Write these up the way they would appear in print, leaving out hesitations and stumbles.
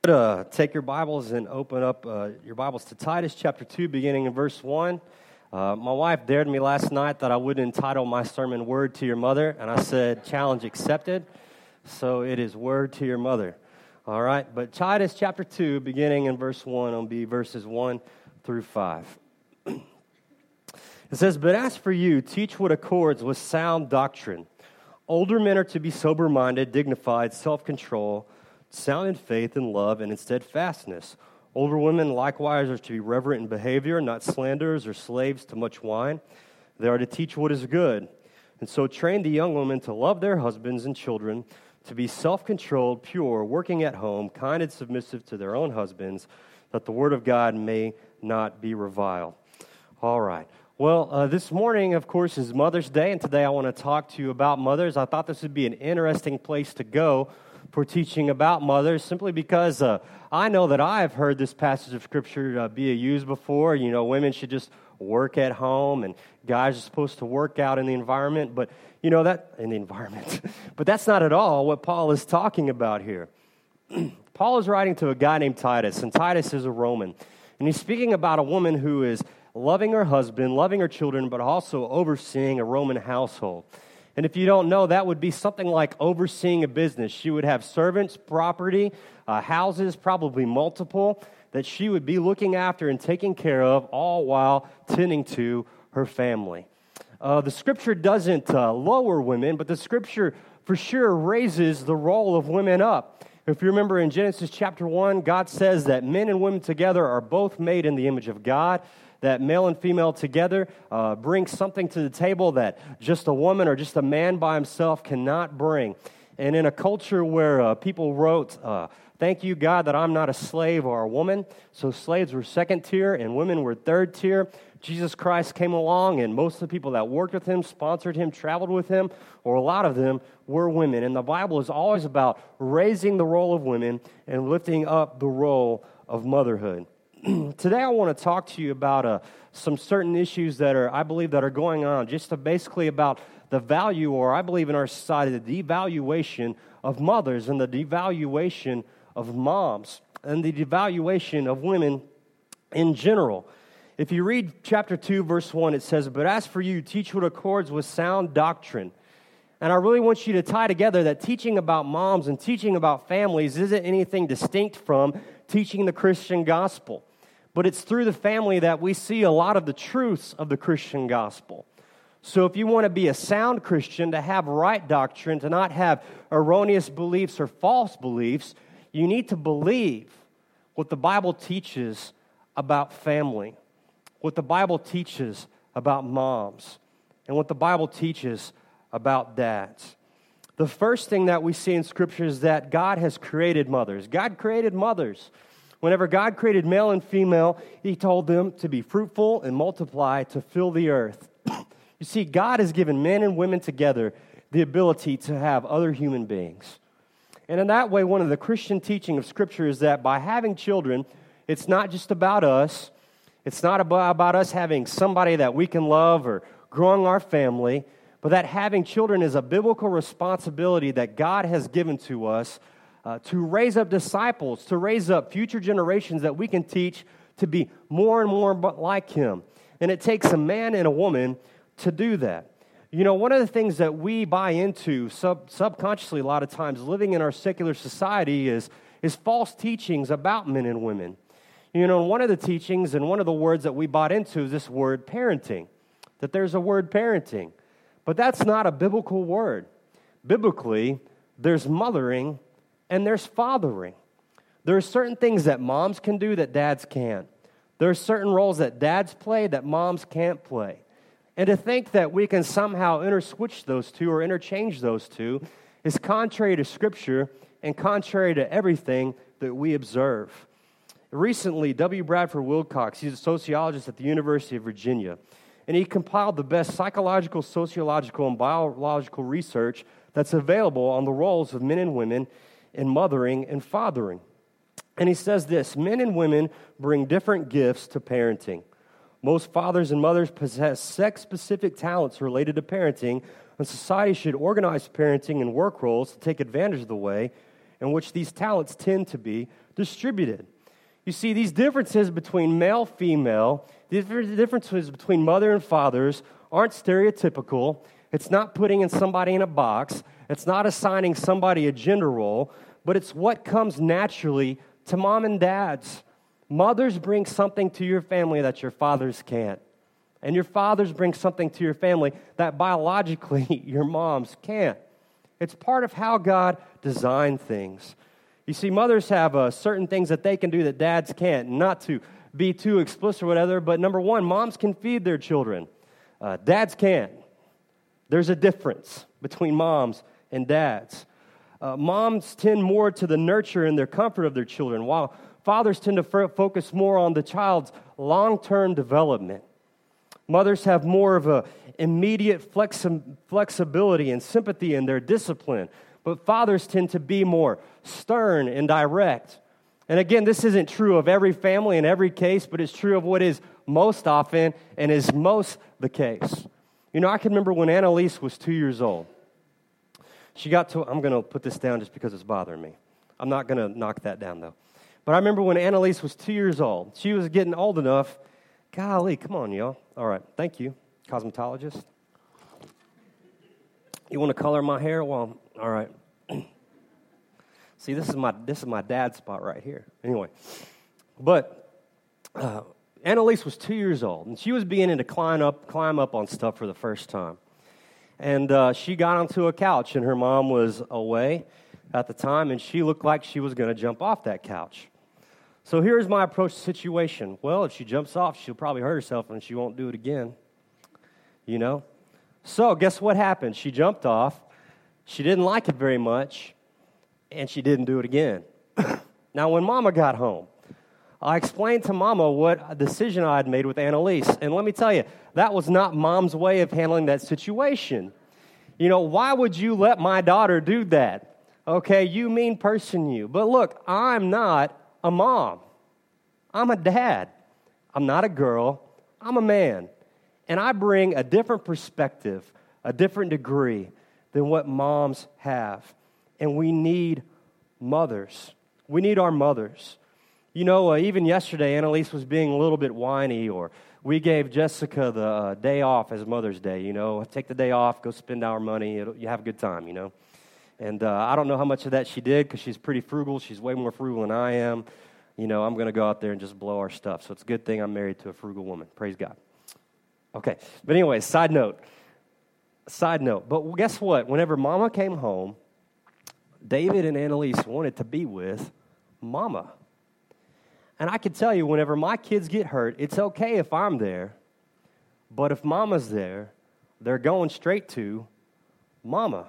Take your Bibles and open up your Bibles to Titus chapter 2, beginning in verse 1. My wife dared me last night that I wouldn't entitle my sermon Word to Your Mother, and I said, challenge accepted. So it is Word to Your Mother. All right, but Titus chapter 2, beginning in verse 1, will be verses 1 through 5. It says, "But as for you, teach what accords with sound doctrine. Older men are to be sober-minded, dignified, self-control, sound in faith and love and in steadfastness. Older women likewise are to be reverent in behavior, not slanderers or slaves to much wine. They are to teach what is good. And so train the young women to love their husbands and children, to be self-controlled, pure, working at home, kind and submissive to their own husbands, that the word of God may not be reviled." All right. Well, this morning, of course, is Mother's Day, and today I want to talk to you about mothers. I thought this would be an interesting place to go for teaching about mothers, simply because I know that I've heard this passage of Scripture be used before. You know, women should just work at home, and guys are supposed to work out in the environment. But, you know, but that's not at all what Paul is talking about here. Paul is writing to a guy named Titus, and Titus is a Roman. And he's speaking about a woman who is loving her husband, loving her children, but also overseeing a Roman household. And if you don't know, that would be something like overseeing a business. She would have servants, property, houses, probably multiple, that she would be looking after and taking care of, all while tending to her family. The Scripture doesn't lower women, but the Scripture for sure raises the role of women up. If you remember in Genesis chapter 1, God says that men and women together are both made in the image of God, that male and female together bring something to the table that just a woman or just a man by himself cannot bring. And in a culture where people wrote, "Thank you, God, that I'm not a slave or a woman," so slaves were second tier and women were third tier, Jesus Christ came along, and most of the people that worked with him, sponsored him, traveled with him, or a lot of them were women. And the Bible is always about raising the role of women and lifting up the role of motherhood. Today I want to talk to you about some certain issues that I believe are going on, just basically about the value, or I believe in our society, the devaluation of mothers and the devaluation of moms and the devaluation of women in general. If you read chapter 2, verse 1, it says, "But as for you, teach what accords with sound doctrine." And I really want you to tie together that teaching about moms and teaching about families isn't anything distinct from teaching the Christian gospel. But it's through the family that we see a lot of the truths of the Christian gospel. So if you want to be a sound Christian, to have right doctrine, to not have erroneous beliefs or false beliefs, you need to believe what the Bible teaches about family, what the Bible teaches about moms, and what the Bible teaches about dads. The first thing that we see in Scripture is that God has created mothers. God created mothers. Whenever God created male and female, He told them to be fruitful and multiply, to fill the earth. You see, God has given men and women together the ability to have other human beings. And in that way, one of the Christian teaching of Scripture is that by having children, it's not just about us. It's not about us having somebody that we can love or growing our family, but that having children is a biblical responsibility that God has given to us to raise up disciples, to raise up future generations that we can teach to be more and more like Him. And it takes a man and a woman to do that. You know, one of the things that we buy into subconsciously a lot of times living in our secular society is false teachings about men and women. You know, one of the teachings and one of the words that we bought into is this word parenting, that there's a word parenting. But that's not a biblical word. Biblically, there's mothering and there's fathering. There are certain things that moms can do that dads can't. There are certain roles that dads play that moms can't play. And to think that we can somehow interswitch those two or interchange those two is contrary to Scripture and contrary to everything that we observe. Recently, W. Bradford Wilcox, he's a sociologist at the University of Virginia, and he compiled the best psychological, sociological, and biological research that's available on the roles of men and women in mothering and fathering. And he says this: men and women bring different gifts to parenting. Most fathers and mothers possess sex-specific talents related to parenting, and society should organize parenting and work roles to take advantage of the way in which these talents tend to be distributed. You see, these differences between male, female, the differences between mother and fathers aren't stereotypical. It's not putting in somebody in a box. It's not assigning somebody a gender role, but it's what comes naturally to mom and dads. Mothers bring something to your family that your fathers can't. And your fathers bring something to your family that biologically your moms can't. It's part of how God designed things. You see, mothers have certain things that they can do that dads can't. Not to be too explicit or whatever, but number one, moms can feed their children. Dads can't. There's a difference between moms and dads. Moms tend more to the nurture and their comfort of their children, while fathers tend to focus more on the child's long-term development. Mothers have more of a immediate flexibility and sympathy in their discipline, but fathers tend to be more stern and direct. And again, this isn't true of every family in every case, but it's true of what is most often and is most the case. You know, I can remember when Annalise was 2 years old. I'm going to put this down just because it's bothering me. I'm not going to knock that down, though. But I remember when Annalise was 2 years old. She was getting old enough. Golly, come on, y'all. All right, thank you, cosmetologist. You want to color my hair? Well, all right. See, this is my dad's spot right here. Anyway, but Annalise was 2 years old, and she was beginning to climb up on stuff for the first time. And she got onto a couch, and her mom was away at the time, and she looked like she was going to jump off that couch. So here's my approach to the situation. Well, if she jumps off, she'll probably hurt herself, and she won't do it again. You know? So guess what happened? She jumped off. She didn't like it very much, and she didn't do it again. Now, when Mama got home, I explained to Mama what a decision I had made with Annalise. And let me tell you, that was not Mom's way of handling that situation. You know, why would you let my daughter do that? Okay, you mean person, you. But look, I'm not a mom. I'm a dad. I'm not a girl. I'm a man. And I bring a different perspective, a different degree than what moms have. And we need mothers. We need our mothers. You know, even yesterday, Annalise was being a little bit whiny, or we gave Jessica the day off as Mother's Day, you know. Take the day off, go spend our money, you have a good time, you know. And I don't know how much of that she did because she's pretty frugal. She's way more frugal than I am. You know, I'm going to go out there and just blow our stuff. So it's a good thing I'm married to a frugal woman. Praise God. Okay, but anyway, side note. But guess what? Whenever Mama came home, David and Annalise wanted to be with Mama. And I can tell you, whenever my kids get hurt, it's okay if I'm there. But if Mama's there, they're going straight to Mama.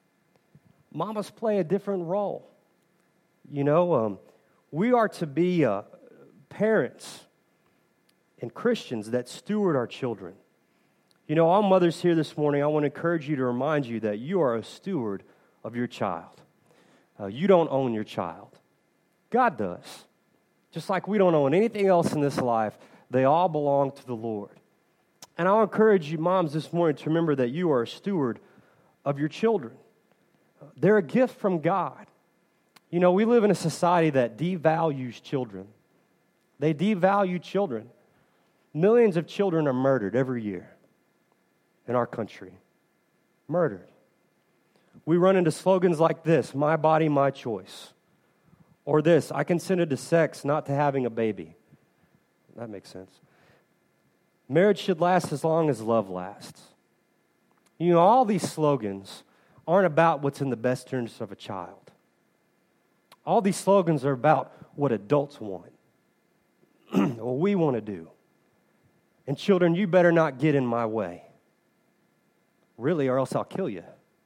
Mamas play a different role. You know, we are to be parents and Christians that steward our children. You know, all mothers here this morning, I want to encourage you to remind you that you are a steward of your child. You don't own your child. God does. Just like we don't own anything else in this life, they all belong to the Lord. And I'll encourage you, moms, this morning to remember that you are a steward of your children. They're a gift from God. You know, we live in a society that devalues children. They devalue children. Millions of children are murdered every year in our country. Murdered. We run into slogans like this: my body, my choice. Or this: I consented to sex, not to having a baby. That makes sense. Marriage should last as long as love lasts. You know, all these slogans aren't about what's in the best interest of a child. All these slogans are about what adults want, what we want to do. And children, you better not get in my way. Really, or else I'll kill you.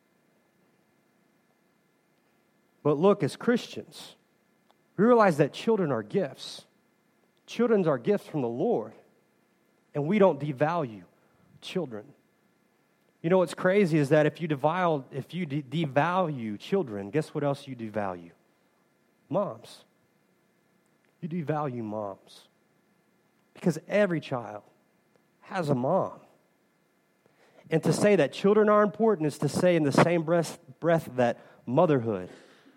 But look, as Christians, we realize that children are gifts. Children are gifts from the Lord. And we don't devalue children. You know what's crazy is that if you devalue children, guess what else you devalue? Moms. You devalue moms. Because every child has a mom. And to say that children are important is to say in the same breath that motherhood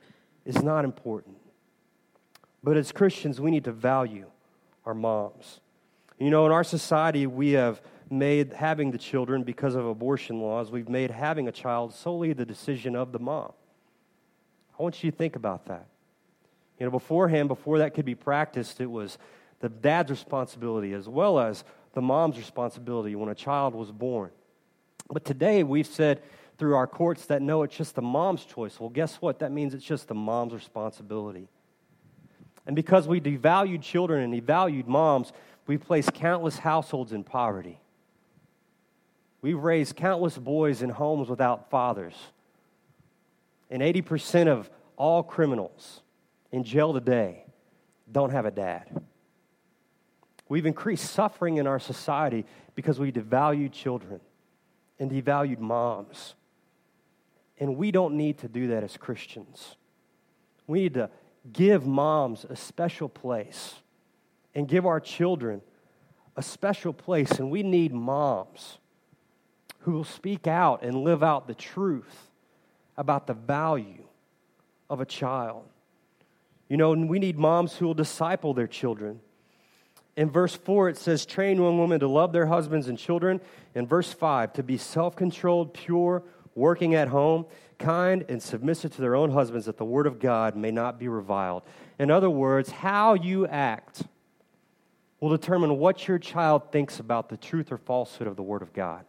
is not important. But as Christians, we need to value our moms. You know, in our society, we have made having the children, because of abortion laws, we've made having a child solely the decision of the mom. I want you to think about that. You know, beforehand, before that could be practiced, it was the dad's responsibility as well as the mom's responsibility when a child was born. But today, we've said through our courts that no, it's just the mom's choice. Well, guess what? That means it's just the mom's responsibility. And because we devalued children and devalued moms, we've placed countless households in poverty. We've raised countless boys in homes without fathers. And 80% of all criminals in jail today don't have a dad. We've increased suffering in our society because we devalued children and devalued moms. And we don't need to do that as Christians. We need to give moms a special place and give our children a special place. And we need moms who will speak out and live out the truth about the value of a child. You know, and we need moms who will disciple their children. In verse 4, it says, train young women to love their husbands and children. In verse 5, to be self-controlled, pure, working at home, kind, and submissive to their own husbands, that the word of God may not be reviled. In other words, how you act will determine what your child thinks about the truth or falsehood of the word of God.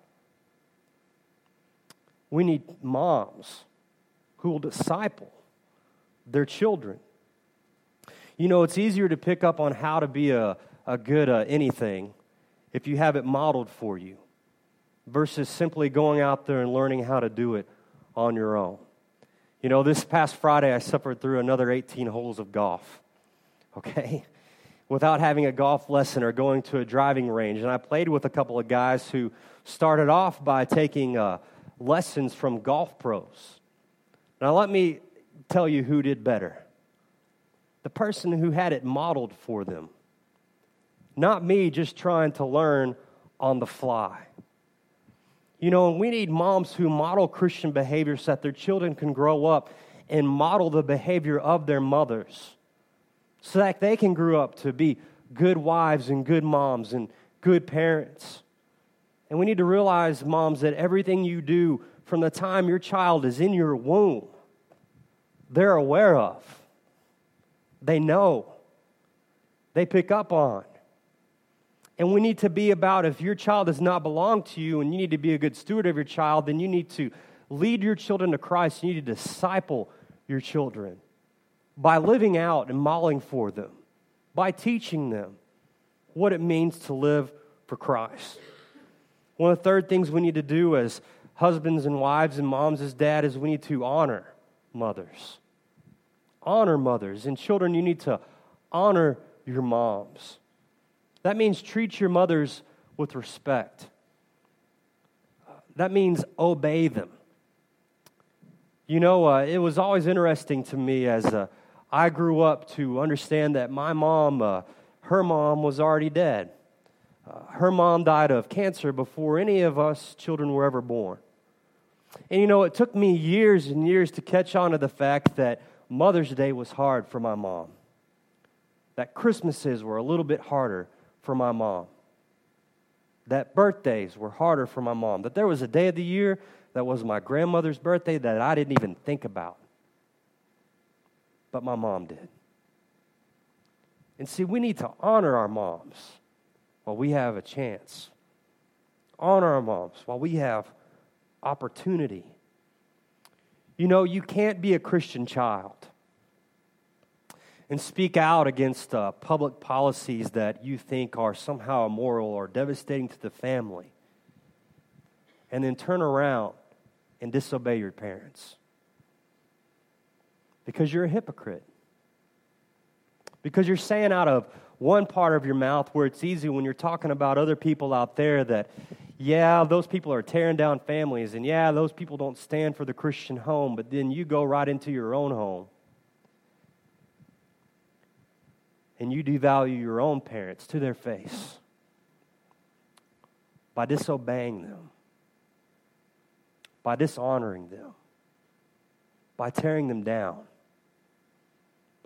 We need moms who will disciple their children. You know, it's easier to pick up on how to be a good anything if you have it modeled for you versus simply going out there and learning how to do it on your own. You know, this past Friday, I suffered through another 18 holes of golf, okay, without having a golf lesson or going to a driving range. And I played with a couple of guys who started off by taking lessons from golf pros. Now, let me tell you who did better. The person who had it modeled for them. Not me just trying to learn on the fly. You know, we need moms who model Christian behavior so that their children can grow up and model the behavior of their mothers so that they can grow up to be good wives and good moms and good parents. And we need to realize, moms, that everything you do from the time your child is in your womb, they're aware of. They know. They pick up on. And we need to be about, if your child does not belong to you and you need to be a good steward of your child, then you need to lead your children to Christ. You need to disciple your children by living out and modeling for them, by teaching them what it means to live for Christ. One of the third things we need to do as husbands and wives and moms as dad is we need to honor mothers. Honor mothers. And children, you need to honor your moms. That means treat your mothers with respect. That means obey them. You know, it was always interesting to me as I grew up to understand that my mom, her mom was already dead. Her mom died of cancer before any of us children were ever born. And you know, it took me years and years to catch on to the fact that Mother's Day was hard for my mom. That Christmases were a little bit harder for my mom. That birthdays were harder for my mom. That there was a day of the year that was my grandmother's birthday that I didn't even think about. But my mom did. And see, we need to honor our moms while we have a chance. Honor our moms while we have opportunity. You know, you can't be a Christian child and speak out against public policies that you think are somehow immoral or devastating to the family, and then turn around and disobey your parents. Because you're a hypocrite. Because you're saying out of one part of your mouth where it's easy when you're talking about other people out there that, yeah, those people are tearing down families, and yeah, those people don't stand for the Christian home, but then you go right into your own home and you devalue your own parents to their face by disobeying them, by dishonoring them, by tearing them down.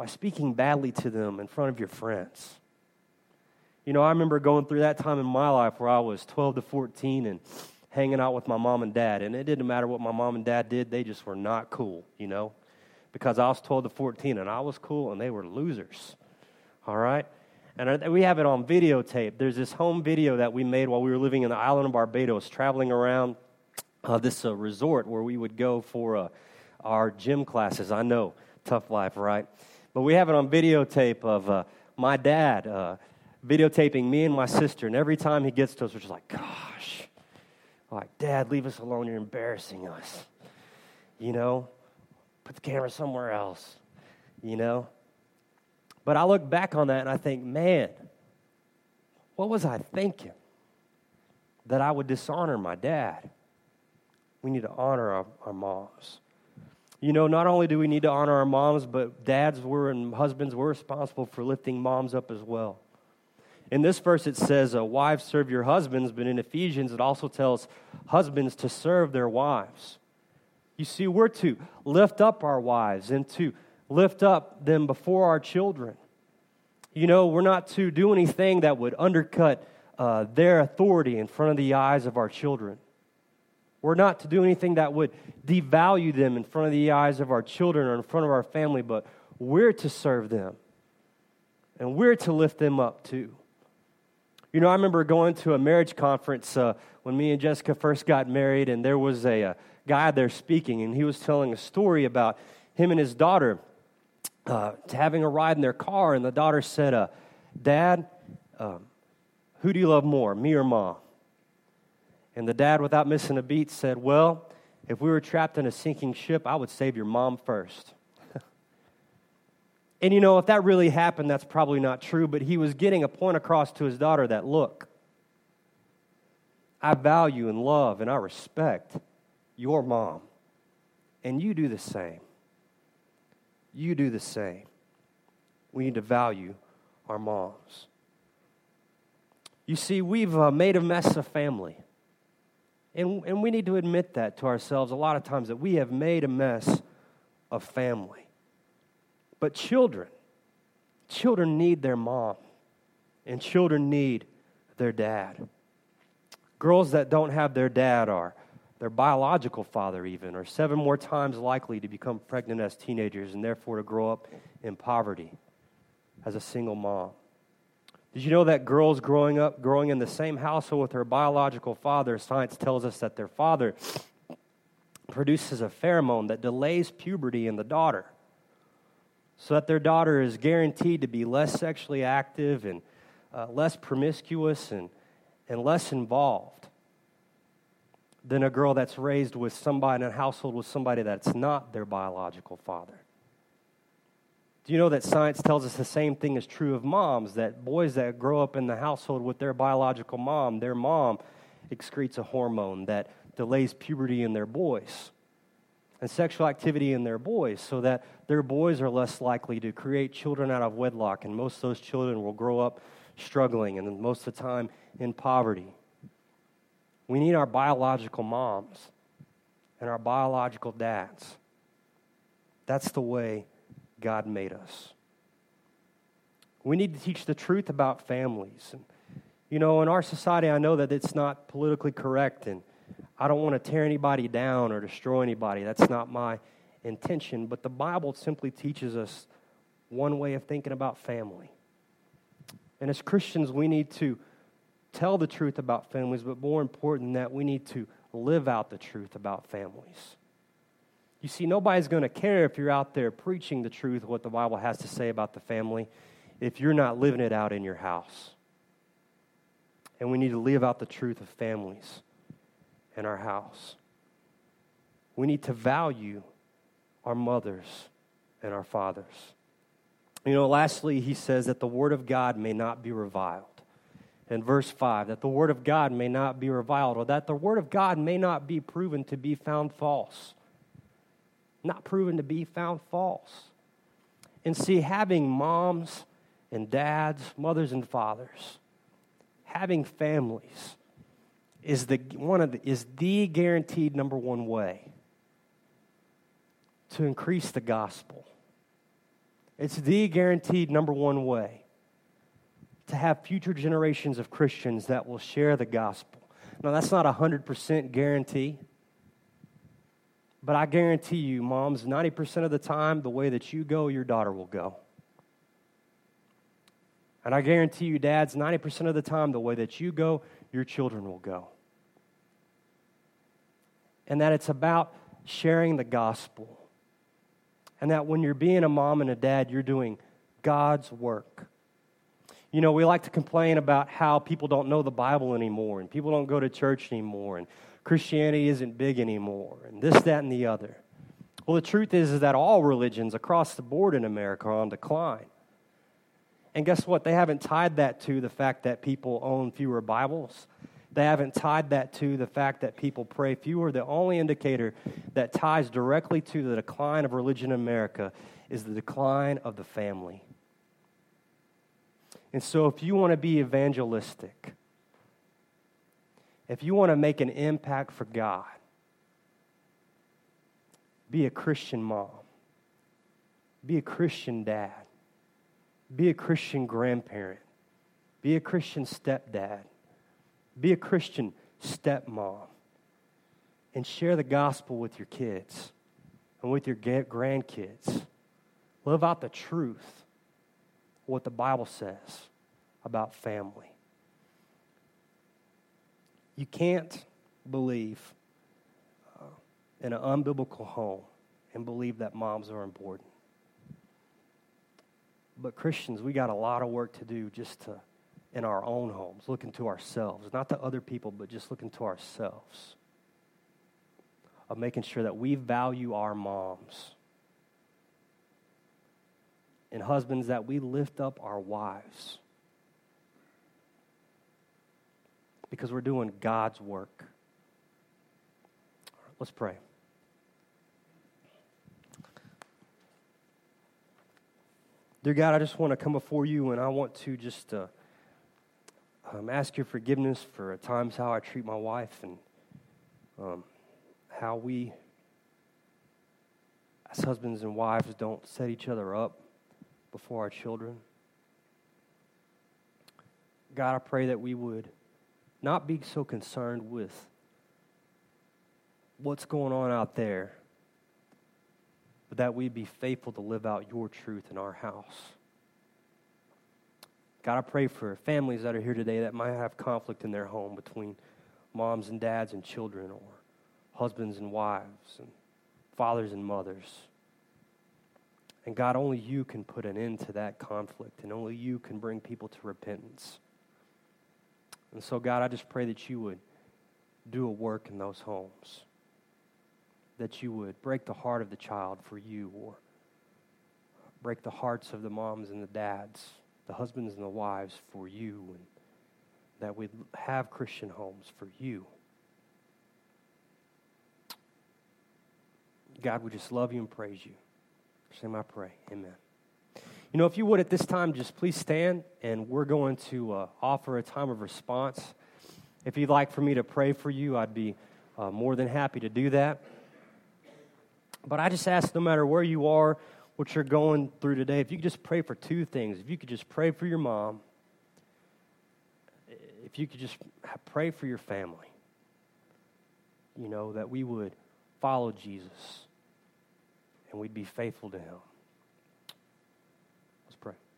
by speaking badly to them in front of your friends. You know, I remember going through that time in my life where I was 12 to 14 and hanging out with my mom and dad. And it didn't matter what my mom and dad did. They just were not cool, you know, because I was 12 to 14 and I was cool and they were losers. All right? And we have it on videotape. There's this home video that we made while we were living in the island of Barbados, traveling around this resort where we would go for our gym classes. I know, tough life, right? But we have it on videotape of my dad videotaping me and my sister, and every time he gets to us, we're just like, gosh, like, Dad, leave us alone, you're embarrassing us, you know, put the camera somewhere else, you know. But I look back on that and I think, man, what was I thinking that I would dishonor my dad? We need to honor our moms. You know, not only do we need to honor our moms, but dads and husbands were responsible for lifting moms up as well. In this verse, it says, wives, serve your husbands, but in Ephesians, it also tells husbands to serve their wives. You see, we're to lift up our wives and to lift up them before our children. You know, we're not to do anything that would undercut their authority in front of the eyes of our children. We're not to do anything that would devalue them in front of the eyes of our children or in front of our family, but we're to serve them, and we're to lift them up too. You know, I remember going to a marriage conference when me and Jessica first got married, and there was a guy there speaking, and he was telling a story about him and his daughter having a ride in their car, and the daughter said, Dad, who do you love more, me or Mom? And the dad, without missing a beat, said, well, if we were trapped in a sinking ship, I would save your mom first. And, you know, if that really happened, that's probably not true, but he was getting a point across to his daughter that, look, I value and love and I respect your mom, and you do the same. You do the same. We need to value our moms. You see, we've made a mess of family, and we need to admit that to ourselves a lot of times, that we have made a mess of family. But children need their mom, and children need their dad. Girls that don't have their dad are their biological father even, are 7 more times likely to become pregnant as teenagers and therefore to grow up in poverty as a single mom. Did you know that girls growing in the same household with their biological father, science tells us that their father produces a pheromone that delays puberty in the daughter, so that their daughter is guaranteed to be less sexually active and less promiscuous and less involved than a girl that's raised with somebody in a household with somebody that's not their biological father. Do you know that science tells us the same thing is true of moms, that boys that grow up in the household with their biological mom, their mom excretes a hormone that delays puberty in their boys and sexual activity in their boys, so that their boys are less likely to create children out of wedlock, and most of those children will grow up struggling and most of the time in poverty. We need our biological moms and our biological dads. That's the way God made us. We need to teach the truth about families. And, you know, in our society, I know that it's not politically correct, and I don't want to tear anybody down or destroy anybody. That's not my intention. But the Bible simply teaches us one way of thinking about family. And as Christians, we need to tell the truth about families, but more important than that, we need to live out the truth about families. You see, nobody's going to care if you're out there preaching the truth, what the Bible has to say about the family, if you're not living it out in your house. And we need to live out the truth of families in our house. We need to value our mothers and our fathers. You know, lastly, he says that the word of God may not be reviled. In verse 5, that the word of God may not be reviled, or that the word of God may not be proven to be found false. Not proven to be found false. And see, having moms and dads, mothers and fathers, having families is the guaranteed number one way to increase the gospel, It's the guaranteed number one way to have future generations of Christians that will share the gospel. Now, that's not a 100% guarantee, but I guarantee you, moms, 90% of the time, the way that you go, your daughter will go. And I guarantee you, dads, 90% of the time, the way that you go, your children will go. And that it's about sharing the gospel. And that when you're being a mom and a dad, you're doing God's work. You know, we like to complain about how people don't know the Bible anymore, and people don't go to church anymore, and Christianity isn't big anymore, and this, that, and the other. Well, the truth is that all religions across the board in America are on decline. And guess what? They haven't tied that to the fact that people own fewer Bibles. They haven't tied that to the fact that people pray fewer. The only indicator that ties directly to the decline of religion in America is the decline of the family. And so if you want to be evangelistic, if you want to make an impact for God, be a Christian mom, be a Christian dad, be a Christian grandparent, be a Christian stepdad, be a Christian stepmom, and share the gospel with your kids and with your grandkids. Live out the truth, what the Bible says about family. You can't believe in an unbiblical home and believe that moms are important. But Christians, we got a lot of work to do just to, in our own homes, look into ourselves, not to other people, but just look into ourselves, of making sure that we value our moms. And husbands, that we lift up our wives. Because we're doing God's work. All right, let's pray. Dear God, I just want to come before you, and I want to just ask your forgiveness for at times how I treat my wife and how we, as husbands and wives, don't set each other up before our children. God, I pray that we would not be so concerned with what's going on out there, but that we'd be faithful to live out your truth in our house. God, I pray for families that are here today that might have conflict in their home between moms and dads and children, or husbands and wives, and fathers and mothers. And God, only you can put an end to that conflict, and only you can bring people to repentance. And so, God, I just pray that you would do a work in those homes, that you would break the heart of the child for you, or break the hearts of the moms and the dads, the husbands and the wives for you, and that we'd have Christian homes for you. God, we just love you and praise you. In your name I pray. Amen. You know, if you would at this time, just please stand, and we're going to offer a time of response. If you'd like for me to pray for you, I'd be more than happy to do that. But I just ask, no matter where you are, what you're going through today, if you could just pray for two things. If you could just pray for your mom, if you could just pray for your family, you know, that we would follow Jesus and we'd be faithful to him. Let's pray.